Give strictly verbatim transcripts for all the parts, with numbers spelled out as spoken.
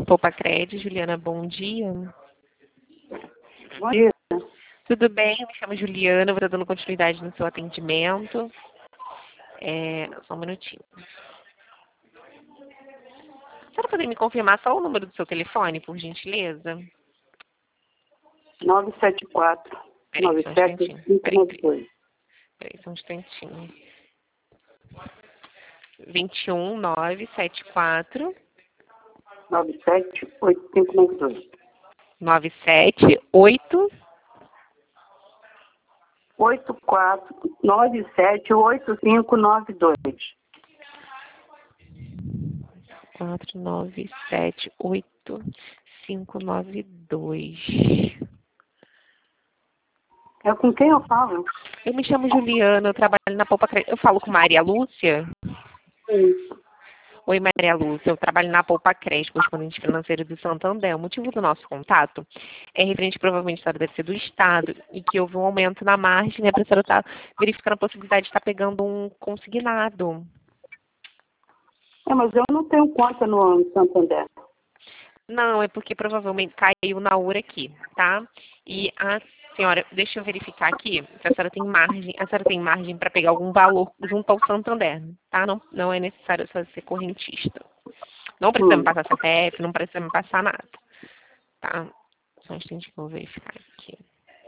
Poupa-Cred, Juliana, bom dia. Bom dia. Tudo bem? Me chamo Juliana, vou estar dando continuidade no seu atendimento. É, só um minutinho. A senhora poderia me confirmar só o número do seu telefone, por gentileza? nove sete quatro, Peraí, nove só um sete instantinho. cinco Peraí, nove peraí. dois. Peraí, só um instantinho. vinte e um, nove sete quatro, nove sete oito cinco nove dois. nove sete oito, oito quatro nove sete oito cinco nove dois. quatro nove sete oito cinco nove dois. É com quem eu falo? Eu me chamo Juliana, eu trabalho na Poupa-Cred. Eu falo com Maria Lúcia? Sim. Oi, Maria Lúcia, eu trabalho na Poupa-Cred, correspondente financeiro do Santander. O motivo do nosso contato é referente, provavelmente, a senhora deve ser do Estado, e que houve um aumento na margem, né, para a senhora estar verificando a possibilidade de estar pegando um consignado. É, mas eu não tenho conta no Santander. Não, é porque provavelmente caiu na hora aqui, tá? E a senhora, deixa eu verificar aqui se a senhora tem margem, a senhora tem margem para pegar algum valor junto ao Santander, tá? Não, não é necessário a senhora ser correntista. Não precisa me Hum. passar C P F, não precisa me passar nada, tá? Só um instante que eu vou verificar aqui.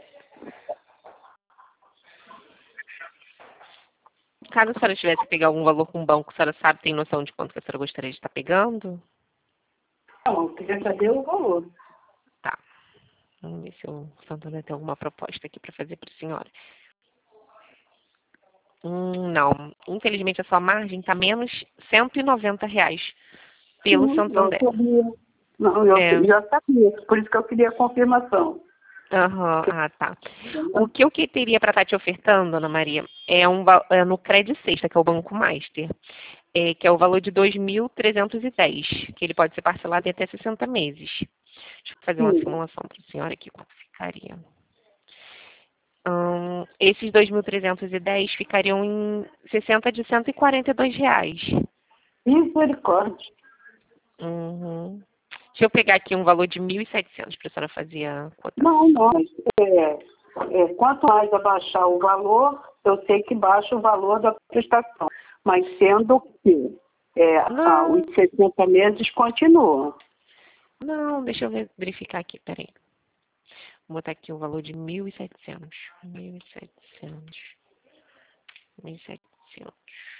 Caso a senhora tivesse que pegar algum valor com o banco, a senhora sabe, tem noção de quanto que a senhora gostaria de estar pegando? Não, eu queria saber o valor. Tá. Vamos ver se o Santander tem alguma proposta aqui para fazer para a senhora. Hum, não. Infelizmente, a sua margem está menos cento e noventa reais pelo Sim, eu Santander. sabia. Não, eu É. já sabia. Por isso que eu queria a confirmação. Aham, ah, tá. O que eu que teria para estar te ofertando, Ana Maria, é, um, va- é no Credit Sexta, que é o Banco Master, é, que é o valor de dois mil trezentos e dez, que ele pode ser parcelado em até sessenta meses. Deixa eu fazer uma Sim. simulação para a senhora aqui, quanto ficaria. Hum, esses dois mil trezentos e dez ficariam em sessenta de cento e quarenta e dois reais. Misericórdia. Uhum. Deixa eu pegar aqui um valor de mil e setecentos para a senhora fazer a cotação. Não, não. É, é, quanto mais abaixar o valor, eu sei que baixa o valor da prestação. Mas sendo que é, ah, os Não, sessenta meses continuam. não, deixa eu ver- verificar aqui, peraí. Vou botar aqui o valor de mil e setecentos. Mil e setecentos. Mil e setecentos.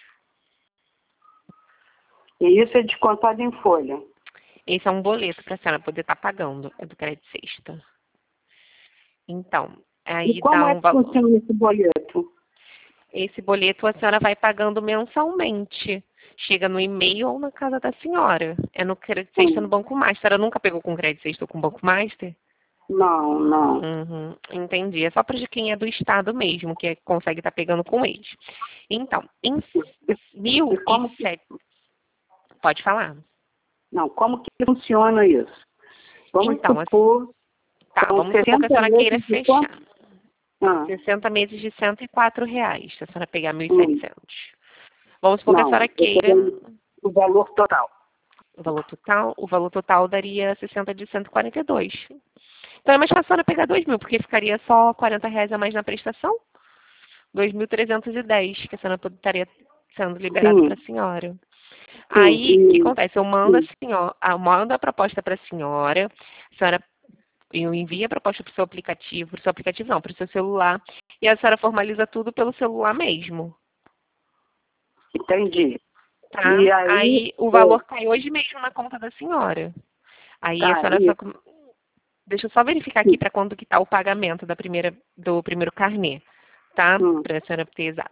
E isso é descontado em folha. Esse é um boleto para a senhora poder estar pagando, é do Credit Sexta. Então, E aí como dá é um que valor. funciona esse boleto? Esse boleto a senhora vai pagando mensalmente. Chega no e-mail ou na casa da senhora. É no Credit Sexta no Hum, Banco Master. A senhora nunca pegou com Credit Sexta ou com Banco Master? Não, não. Uhum, entendi. É só para quem é do estado mesmo, que consegue estar pegando com eles. Então, em mil E e como que, sete. Pode falar. não, como que funciona isso? Vamos Então, assim, supor, tá, são vamos supor que a sessenta senhora queira meses de quanto? fechar. Ah, sessenta meses de cento e quatro reais, se a senhora pegar mil e hum, setecentos. Vamos supor que a não, senhora eu estou queira dando o valor total. o valor total. O valor total daria sessenta de cento e quarenta e dois. Então é mais fácil a senhora pegar dois mil, porque ficaria só quarenta reais a mais na prestação. dois mil trezentos e dez, que a senhora estaria sendo liberado para Sim, a senhora. sim, Aí, o que e, acontece? Eu mando a sim. senhora, eu mando a proposta para a senhora, a senhora eu envio a proposta para o seu aplicativo, para o seu aplicativo não, para o seu celular, e a senhora formaliza tudo pelo celular mesmo, Entendi. tá? E aí, Aí o é, valor cai hoje mesmo na conta da senhora. Aí a tá, senhora só. isso. Deixa eu só verificar aqui para quando que está o pagamento da primeira, do primeiro carnê, tá? Hum. Para a senhora ter exato.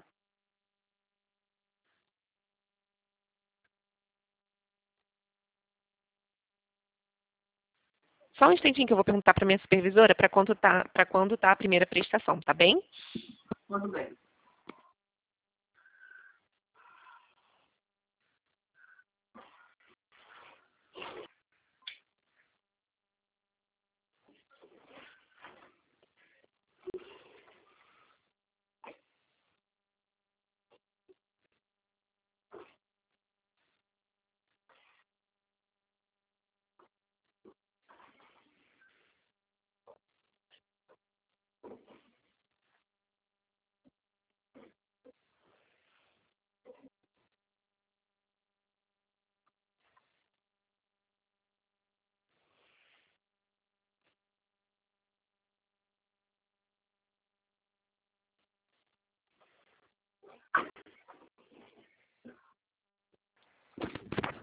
Só um instantinho que eu vou perguntar para minha supervisora para quando tá, para quando tá a primeira prestação, tá bem? Tudo bem.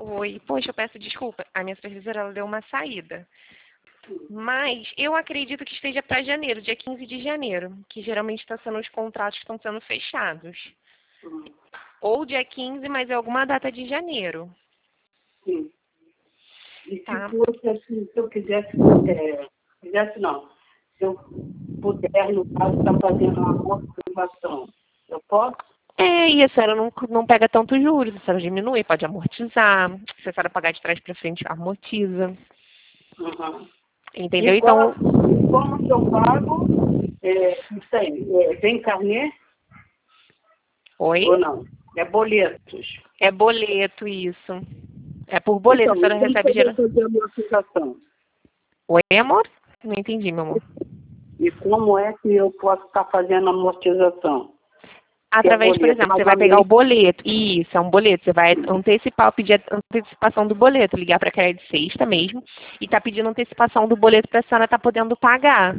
Oi, poxa, eu peço desculpa. A minha supervisora ela deu uma saída. Mas eu acredito que esteja para janeiro, dia quinze de janeiro, que geralmente está sendo os contratos que estão sendo fechados. Hum. Ou dia quinze, mas é alguma data de janeiro. Sim. E Tá. se, fosse, assim, se eu quisesse, é, quisesse não, se eu puder, no caso, estar fazendo uma amortização, eu posso? É, e a senhora não, não pega tanto juros, a senhora diminui, pode amortizar. Se a senhora pagar de trás para frente, amortiza. Uhum. Entendeu? E, qual, Então, e como que eu pago? É, isso aí, é, vem carnê oi? ou não? É boletos. É boleto isso. É por boleto, a Então, senhora e como que recebe eu vou geral. fazer a amortização? Oi, amor? Não entendi, meu amor. E como é que eu posso estar fazendo a amortização? Que é Através, por boleto, exemplo, mais você vai ou pegar o menos. boleto. Isso, é um boleto. Você vai antecipar, pedir a antecipação do boleto, ligar para a Crédito Sexta mesmo e tá pedindo antecipação do boleto para a senhora estar podendo pagar.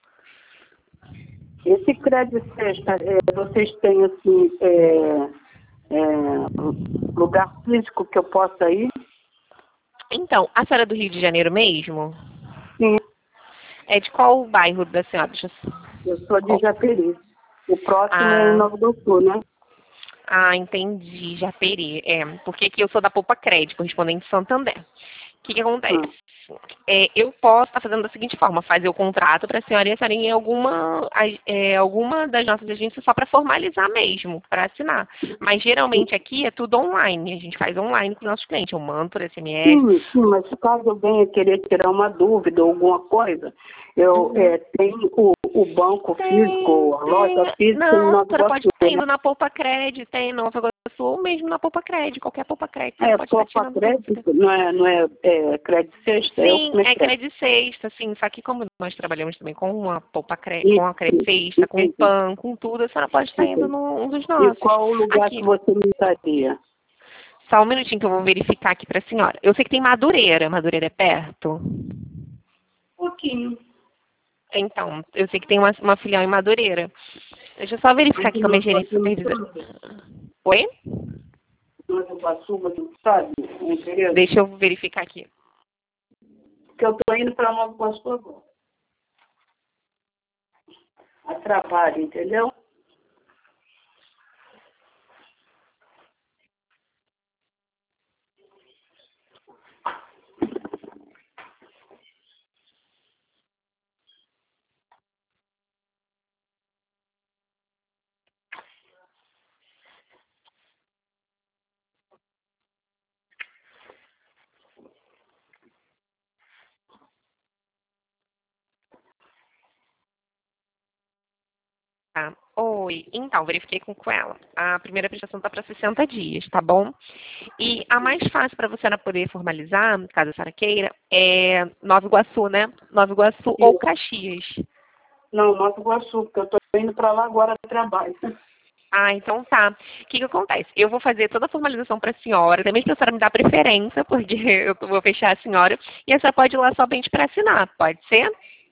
Esse crédito sexta, é, vocês têm assim, é, é, lugar físico que eu possa ir? Então, a senhora é do Rio de Janeiro mesmo? Sim, É de qual bairro da senhora? Deixa eu... eu sou de Qual? Japeri. O próximo é em Ah, Nova do Sul, né? ah, entendi, já perei. É, porque aqui eu sou da Poupa Crédito, correspondente Santander. O que, que acontece? Ah, É, eu posso estar fazendo da seguinte forma, fazer o contrato para a senhora e a senhora ir em alguma, é, alguma das nossas agências só para formalizar mesmo, para assinar. Mas geralmente aqui é tudo online, a gente faz online com os nossos clientes. Eu mando por S M S. sim, sim, mas se caso eu venha querer tirar uma dúvida ou alguma coisa, eu Uhum. é, tenho o, o banco Tem, físico, a loja tem. física em Não, a Nova senhora pode Iguaçu, estar né? indo na Poupa Crédito, tem em Nova Iguaçu, ou mesmo na Poupa Crédito, qualquer Poupa Crédito, a senhora É pode só estar para tirando dúvida. crédito, não é, não é, é crédito sexta, é o Sim, como é é que é? crédito sexta, sim. Só que como nós trabalhamos também com a Poupa Cre... com a crédito Isso, sexta, com o entendi, PAN, com tudo, a senhora pode estar indo entendi. num dos E nossos. qual o lugar que Aqui, você me daria? só um minutinho que eu vou verificar aqui para a senhora. Eu sei que tem Madureira. Madureira é perto? Um pouquinho. Então, eu sei que tem uma, uma filial em Madureira. Deixa eu só verificar Mas aqui o com a minha nosso gerente Iguaçu não supervisora. sabe. Oi? O nosso Iguaçu, você não sabe o endereço? Deixa eu verificar aqui. Porque eu estou indo para Nova Iguaçu agora. A trabalho, entendeu? Tá. Oi, então, verifiquei com, com ela. A primeira prestação está para sessenta dias, tá bom? E a mais fácil para você poder formalizar, caso a senhora queira, é Nova Iguaçu, né? Nova Iguaçu ou Isso. Caxias. Não, Nova Iguaçu, porque eu estou indo para lá agora a trabalho. Ah, então tá. O que que acontece? Eu vou fazer toda a formalização para a senhora, até mesmo para a senhora me dar preferência, porque eu vou fechar a senhora, e a senhora pode ir lá somente para assinar, pode ser?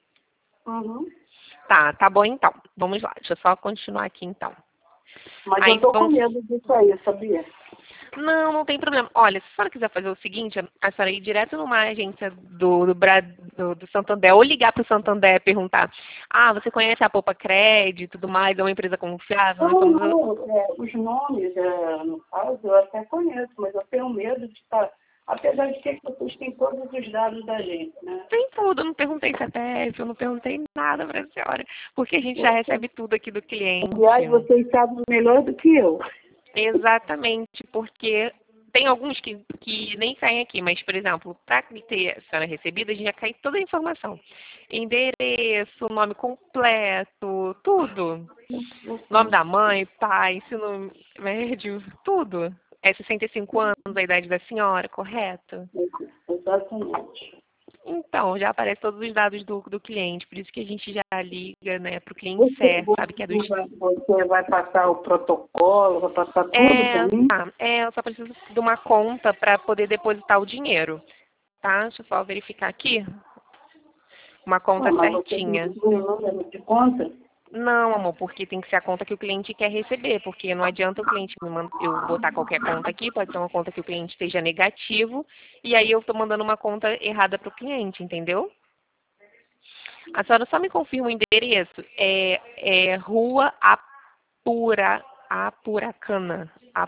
Uhum. Tá, tá bom então. Vamos lá, deixa eu só continuar aqui então. Mas eu Aí estou com vamos. medo disso aí, sabia? Não, não tem problema. Olha, se a senhora quiser fazer o seguinte, a senhora ir direto numa agência do, do, Bra- do, do Santander, ou ligar para o Santander e perguntar, ah, você conhece a Poupa Crédito e tudo mais, é uma empresa confiável? Nós Não, somos... a- não, é, os nomes, é, no caso, eu até conheço, mas eu tenho medo de estar, apesar de que vocês têm todos os dados da gente, né? Tem tudo, eu não perguntei C P F, eu não perguntei nada para a senhora, porque a gente já recebe tudo aqui do cliente. Aliás, vocês sabem melhor do que eu. Exatamente, porque tem alguns que, que nem saem aqui, mas, por exemplo, para ter a senhora recebida, a gente já cai toda a informação. Endereço, nome completo, tudo. Nome da mãe, pai, ensino médio, tudo. É sessenta e cinco anos a idade da senhora, correto? Exatamente. Então, já aparece todos os dados do, do cliente, por isso que a gente já liga, né, para o cliente Você, certo, sabe que é dos... você, vai, você vai passar o protocolo, vai passar tudo para É, mim? tá, é, eu só preciso de uma conta para poder depositar o dinheiro, tá? Deixa eu só verificar aqui. Uma conta Ah, mas você certinha. tem o número de conta? Não, amor, porque tem que ser a conta que o cliente quer receber, porque não adianta o cliente me mandar, eu botar qualquer conta aqui, pode ser uma conta que o cliente esteja negativo, e aí eu estou mandando uma conta errada para o cliente, entendeu? A senhora só me confirma o endereço. É, é Rua Apura, Apuracana.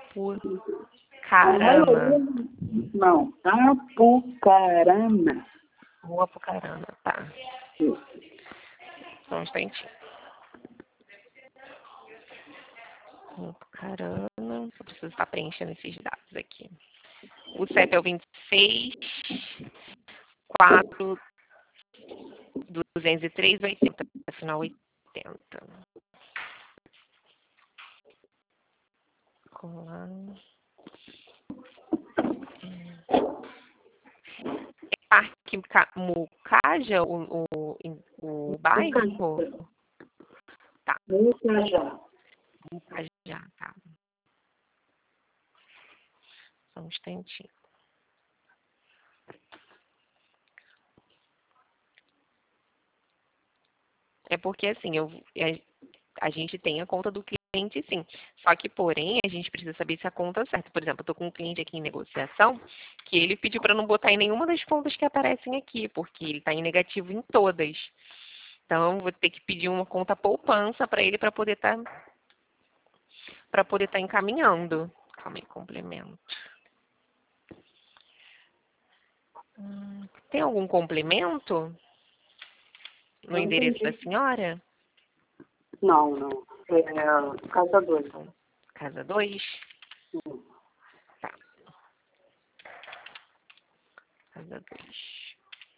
Apucarana. Não, Apucarana. Rua Apucarana, tá. Só um instantinho. Rua Apucarana. Eu preciso estar preenchendo esses dados aqui. O C E P é o vinte e seis, quatro, duzentos e três, oitenta. Final oitenta. Colando. É Parque Mucaja, o, o, o bairro? Tá. Mucaja. Mucajá, tá. Só um instantinho. É porque, assim, eu, a, a gente tem a conta do cliente, sim. Só que, porém, a gente precisa saber se a conta é certa. Por exemplo, eu estou com um cliente aqui em negociação que ele pediu para não botar em nenhuma das contas que aparecem aqui, porque ele está em negativo em todas. Então, vou ter que pedir uma conta poupança para ele para poder estar para poder estar encaminhando. Calma aí, complemento. Hum, tem algum complemento no Não endereço entendi. da senhora? Não, não. É casa dois. Então, casa dois. Tá. Casa dois.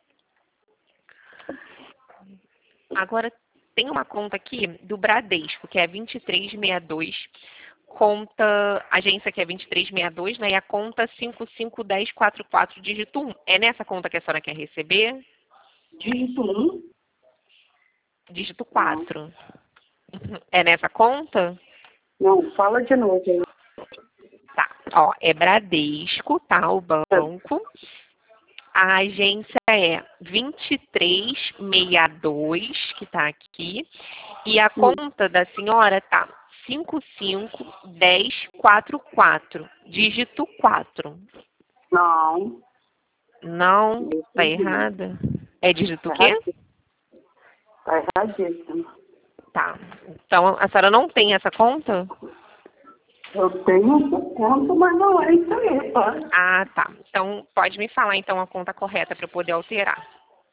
Agora, tem uma conta aqui do Bradesco, que é vinte e três sessenta e dois, conta, agência que é vinte e três sessenta e dois, né? E a conta cinco cinco um zero quatro quatro, dígito um. É nessa conta que a senhora quer receber? Dígito um? Dígito Não. quatro. É nessa conta? Não, fala de novo aí. Tá. Ó, é Bradesco, tá? O banco. A agência é vinte e três sessenta e dois, que está aqui, e a Hum. conta da senhora tá cinco cinco um zero quatro quatro, dígito quatro. Não. Não, Isso tá não. errada? É dígito o Tá quê? erradíssimo. Tá erradíssimo. Tá. Então, a senhora não tem essa conta? Eu tenho essa conta, mas não é isso aí, tá? Ah, tá. Então, pode me falar, então, a conta correta para eu poder alterar.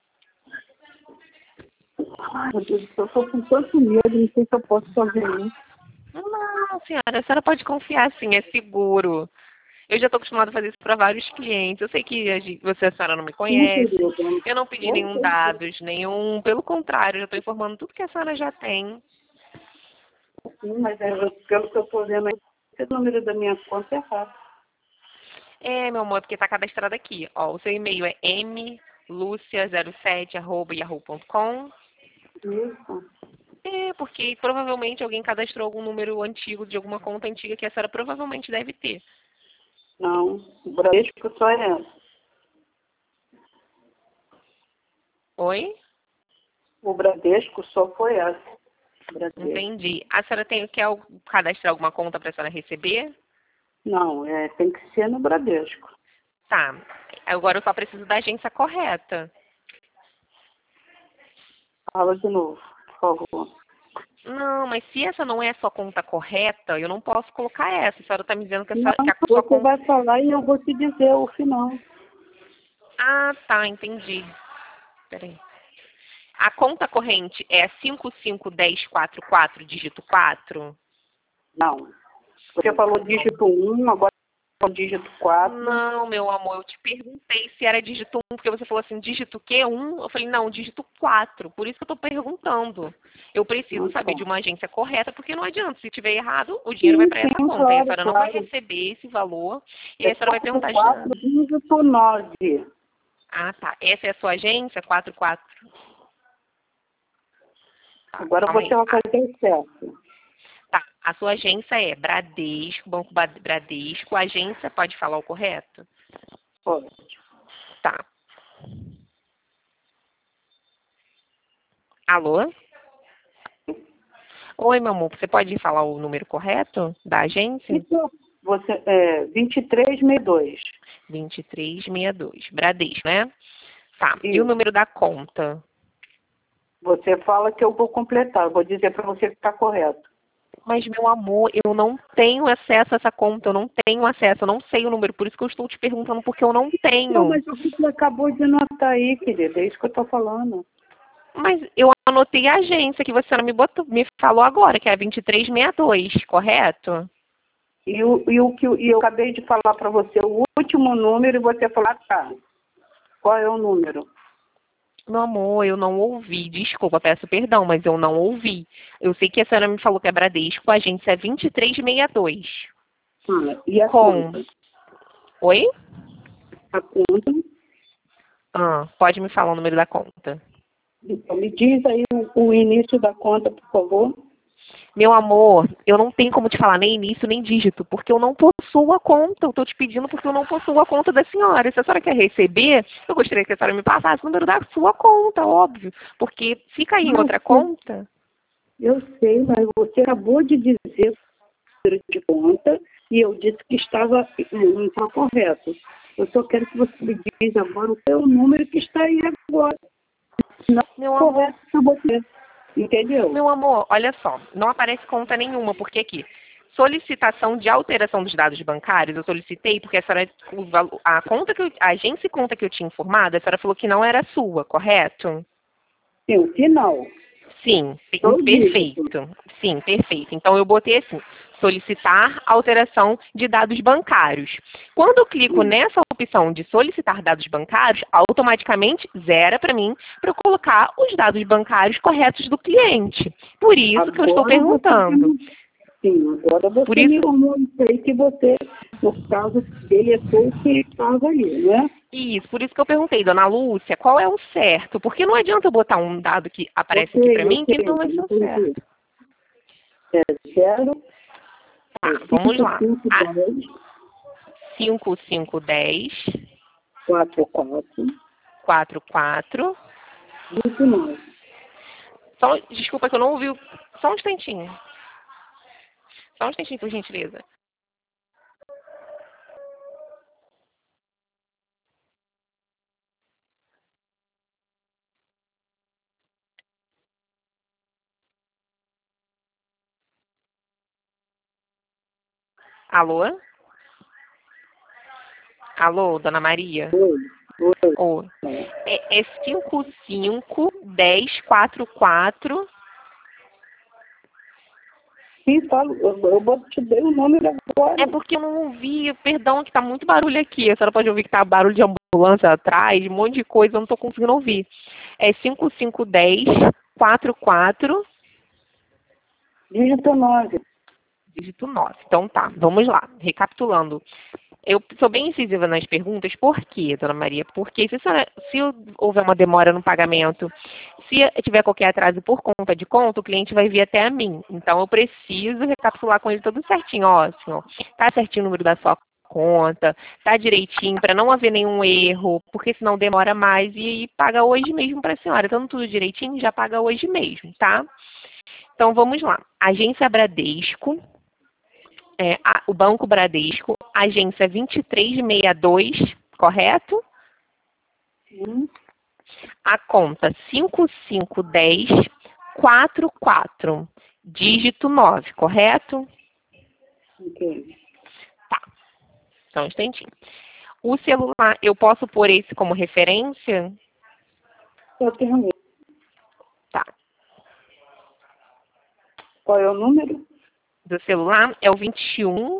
Ai, meu Deus, eu tô com tanto medo, não sei se eu posso fazer isso. Não, senhora, a senhora pode confiar, sim, é seguro. Eu já estou acostumada a fazer isso para vários clientes. Eu sei que a gente, você, a senhora, não me Sim, conhece. querida. Eu não pedi Eu nenhum sei. dados, nenhum. Pelo contrário, eu já estou informando tudo que a senhora já tem. Sim, mas é, pelo que eu tô vendo aí, o número da minha conta é errado. É, meu amor, porque está cadastrado aqui. Ó, o seu e-mail é m lucia zero sete arroba yahoo ponto com. Isso. É, porque provavelmente alguém cadastrou algum número antigo de alguma conta antiga que a senhora provavelmente deve ter. Não, o Bradesco só é essa. Oi? O Bradesco só foi essa. Bradesco. Entendi. A senhora tem, quer cadastrar alguma conta para a senhora receber? Não, é, tem que ser no Bradesco. Tá. Agora eu só preciso da agência correta. Fala de novo, por favor. Não, mas se essa não é a sua conta correta, eu não posso colocar essa. A senhora está me dizendo que a Não, sua, que a sua você conta... vai falar e eu vou te dizer o final. Ah, tá, entendi. Peraí. A conta corrente é cinco cinco um zero quatro quatro, dígito quatro? Não. Você falou dígito um, agora é o dígito quatro. Não, meu amor, eu te perguntei se era dígito um, porque você falou assim, dígito quê? um? Eu falei, não, dígito quatro. Por isso que eu estou perguntando. Eu preciso Não, saber tá. de uma agência correta, porque não adianta. Se tiver errado, o dinheiro vai Sim, para essa sim, conta. E a claro, senhora não vai claro. receber esse valor. E aí É a senhora vai quatro, perguntar de quatro, nada. dígito nove. Ah, tá. Essa é a sua agência? quatro quatro. Tá, Agora calma você aí. vai Ah, fazer certo. tá. A sua agência é Bradesco, Banco Ba- Bradesco. A agência pode falar o correto? Pode. Tá. Alô? Oi, meu amor, você pode falar o número correto da agência? Então, você, é vinte e três sessenta e dois. vinte e três sessenta e dois. Bradesco, né? Tá. E o Isso. número da conta? Você fala que eu vou completar. Eu vou dizer para você que está correto. Mas, meu amor, eu não tenho acesso a essa conta, eu não tenho acesso, eu não sei o número, por isso que eu estou te perguntando, porque eu não Não, tenho. mas você acabou de anotar aí, querida. É isso que eu estou falando. Mas eu anotei a agência que você não me botou, me falou agora, que é vinte e três sessenta e dois, correto? E o, e o que eu- e eu acabei de falar para você o último número e você falou, ah, tá. Qual é o número? Meu amor, eu não ouvi. Desculpa, peço perdão, mas eu não ouvi. Eu sei que a senhora me falou que é Bradesco, a agência é vinte e três sessenta e dois. Ah, e a Com... conta? Oi? A conta? Ah, pode me falar o número da conta. Então, me diz aí o, o início da conta, por favor. Meu amor, eu não tenho como te falar nem início nem dígito, porque eu não possuo a conta. Eu estou te pedindo porque eu não possuo a conta da senhora. Se a senhora quer receber, eu gostaria que a senhora me passasse o número da sua conta, óbvio. Porque fica aí em Não, outra conta. eu sei, mas você acabou de dizer o número de conta e eu disse que estava, não estava correto. Eu só quero que você me diz agora o seu número que está aí agora. Não Meu é amor, correto para você. Entendeu? Meu amor, olha só, não aparece conta nenhuma, porque aqui, solicitação de alteração dos dados bancários, eu solicitei porque a senhora, o valo- a conta que eu, a agência e conta que eu tinha informado, a senhora falou que não era sua, correto? Sim, o final. Sim, pe- Só o dígito. perfeito. Sim, perfeito. Então eu botei assim, solicitar alteração de dados bancários. Quando eu clico Sim. nessa opção de solicitar dados bancários, automaticamente zera para mim para eu colocar os dados bancários corretos do cliente. Por isso que eu estou Agora você perguntando. me... Sim, agora Por você me isso, informou isso aí que você, no caso, deletou o que estava ali, né? isso, por isso que eu perguntei, dona Lúcia, qual é o certo? Porque não adianta eu botar um dado que aparece aqui para Ok, mim que ok, não é o entendi. certo. É zero, Tá, é vamos cinco, lá. cinco, dez, cinco cinco dez quatro, quatro, quatro quatro. vinte e nove. Só, desculpa que eu não ouvi. o- Só um instantinho. Só um instantinho, por gentileza. Alô? Alô, dona Maria? Oi, oi. Ô, é, é cinco cinco dez quatro quatro. Sim, falo, eu, eu vou te dei o número agora. É porque eu não ouvi, perdão, que tá muito barulho aqui. A senhora pode ouvir que tá barulho de ambulância atrás, um monte de coisa, eu não tô conseguindo ouvir. É cinco cinco dez quatro quatro. Dígito nove. Dígito nove. Então tá, vamos lá. Recapitulando. Eu sou bem incisiva nas perguntas, por quê, dona Maria? Porque se, a senhora- se houver uma demora no pagamento, se tiver qualquer atraso por conta de conta, o cliente vai vir até a mim. Então eu preciso recapitular com ele tudo certinho. Ó, senhor, tá certinho o número da sua conta, tá direitinho, para não haver nenhum erro, porque senão demora mais e paga hoje mesmo para a senhora. Então tudo direitinho, já paga hoje mesmo, tá? Então vamos lá. Agência Bradesco. É, a- o Banco Bradesco, agência vinte e três sessenta e dois, correto? Sim, A conta cinco cinco um zero quatro quatro, dígito nove, correto? ok. Tá, então um instantinho. O celular, eu posso pôr esse como referência? Eu tenho. Tá. Qual é o número? Do celular é o vinte e um,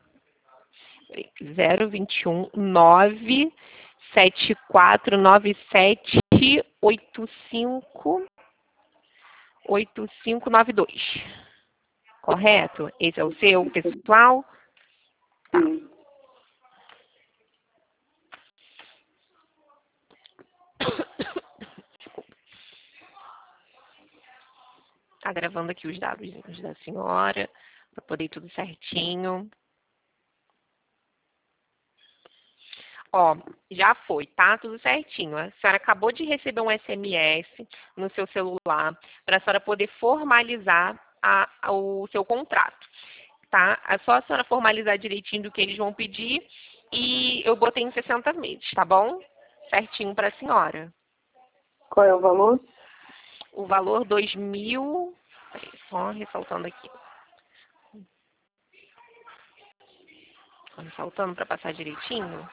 zero vinte e um nove sete quatro nove sete oito cinco oito cinco nove dois. Correto? Esse é o seu, pessoal? Tá. Sim. Tá gravando aqui os dados da senhora, para poder ir tudo certinho. Ó, já foi, tá? Tudo certinho. A senhora acabou de receber um S M S no seu celular para a senhora poder formalizar a, a, o seu contrato, tá? É só a senhora formalizar direitinho do que eles vão pedir e eu botei em sessenta meses, tá bom? Certinho para a senhora. Qual é o valor? O valor dois mil... Peraí, só ressaltando aqui. Só ressaltando para passar direitinho.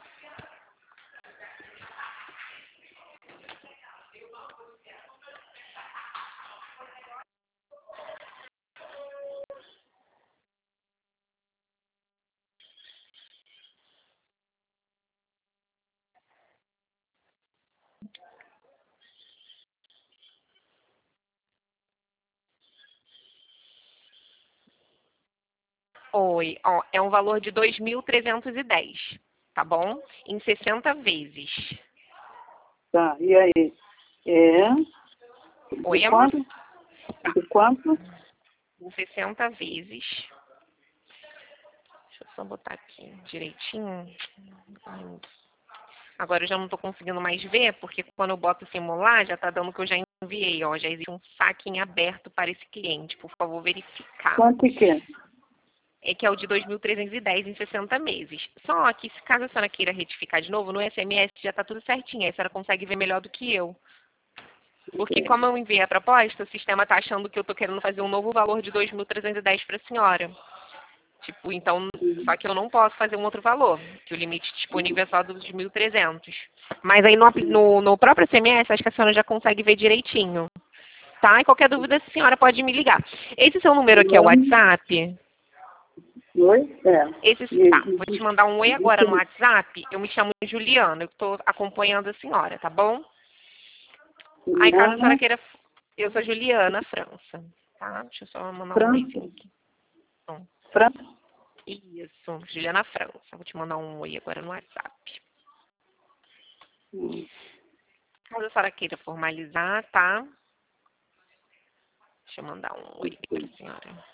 Oi, ó, é um valor de dois mil trezentos e dez, tá bom? Em sessenta vezes. Tá, e aí? É... Oi, De amor? quanto? De quanto? Em sessenta vezes. Deixa eu só botar aqui direitinho. Agora eu já não estou conseguindo mais ver, porque quando eu boto simular, já está dando que eu já enviei, ó. Já existe um saque em aberto para esse cliente. Por favor, verificar. Quanto que é? É que é o de dois mil trezentos e dez em sessenta meses. Só que, se caso a senhora queira retificar de novo, no S M S já está tudo certinho. Aí a senhora consegue ver melhor do que eu. Porque como eu enviei a proposta, o sistema está achando que eu estou querendo fazer um novo valor de dois mil trezentos e dez para a senhora. Tipo, então, só que eu não posso fazer um outro valor, que o limite disponível é só dos mil e trezentos. Mas aí no, no, no próprio S M S, acho que a senhora já consegue ver direitinho. Tá? E qualquer dúvida, a senhora pode me ligar. Esse seu número aqui é o WhatsApp? Oi? É. Esse, tá, vou te mandar um oi agora no WhatsApp. Eu me chamo Juliana, eu estou acompanhando a senhora, tá bom? Aí, caso a senhora queira... Eu sou Juliana França, tá? Deixa eu só mandar um oi aqui. Então, França? isso, Juliana França. Vou te mandar um oi agora no WhatsApp. Hum. Caso a senhora queira formalizar, tá? Deixa eu mandar um oi para a senhora.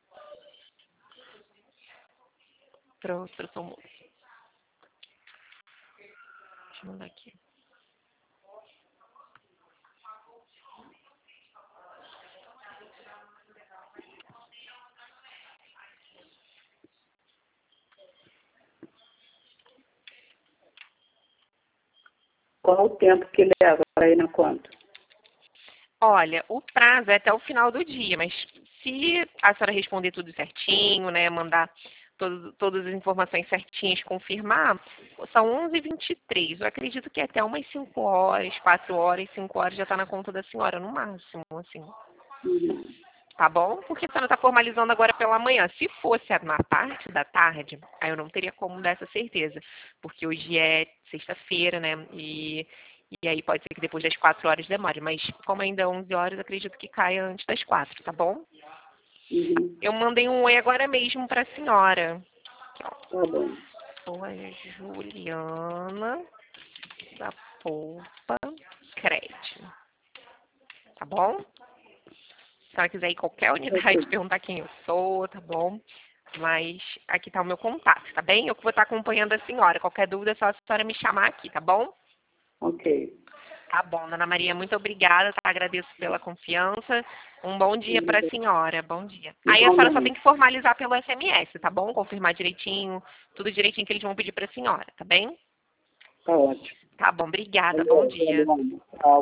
Pronto, eu sou moça. Deixa eu mandar aqui. Qual o tempo que leva para ir na conta? Olha, o prazo é até o final do dia, mas se a senhora responder tudo certinho, né, mandar todo, todas as informações certinhas, confirmar, são onze e vinte e três. Eu acredito que até umas cinco horas, quatro horas, cinco horas já está na conta da senhora, no máximo, assim. Uhum. Tá bom? Porque a senhora está formalizando agora pela manhã. Se fosse na parte da tarde, aí eu não teria como dar essa certeza. Porque hoje é sexta-feira, né? E, e aí pode ser que depois das quatro horas demore. Mas como ainda é onze horas, acredito que caia antes das quatro, tá bom? Uhum. Eu mandei um oi agora mesmo para a senhora. Aqui, ó. Tá bom. Sou a Juliana da Polpa Crédito. Tá bom? Se ela quiser ir em qualquer unidade perguntar quem eu sou, tá bom? Mas aqui tá o meu contato, tá bem? Eu que vou estar acompanhando a senhora. Qualquer dúvida é só a senhora me chamar aqui, tá bom? Ok. Tá bom, Dona Maria, muito obrigada, tá? Agradeço pela confiança. Um bom dia para a senhora, bom dia. Aí a senhora só tem que formalizar pelo S M S, tá bom? Confirmar direitinho, tudo direitinho que eles vão pedir para a senhora, tá bem? Tá ótimo. Tá bom, obrigada, bom dia. Tchau.